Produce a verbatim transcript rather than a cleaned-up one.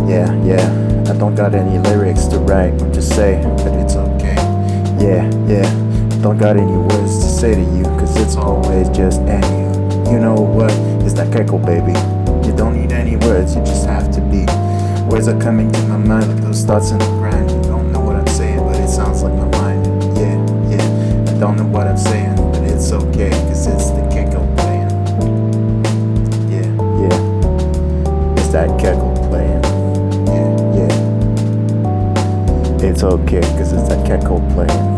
Yeah, yeah, I don't got any lyrics to write or to say, but it's okay. Yeah, yeah, I don't got any words to say to you, cause it's always just and you. You know what? It's that Keiko, baby. You don't need any words, you just have to be. Words are coming to my mind like those thoughts in the grind. You don't know what I'm saying, but it sounds like my mind. Yeah, yeah, I don't know what I'm saying, but it's okay, cause it's the Keiko playing. Yeah, yeah, it's that Keiko playing. Yeah, yeah, it's okay, cause it's that Keiko playing.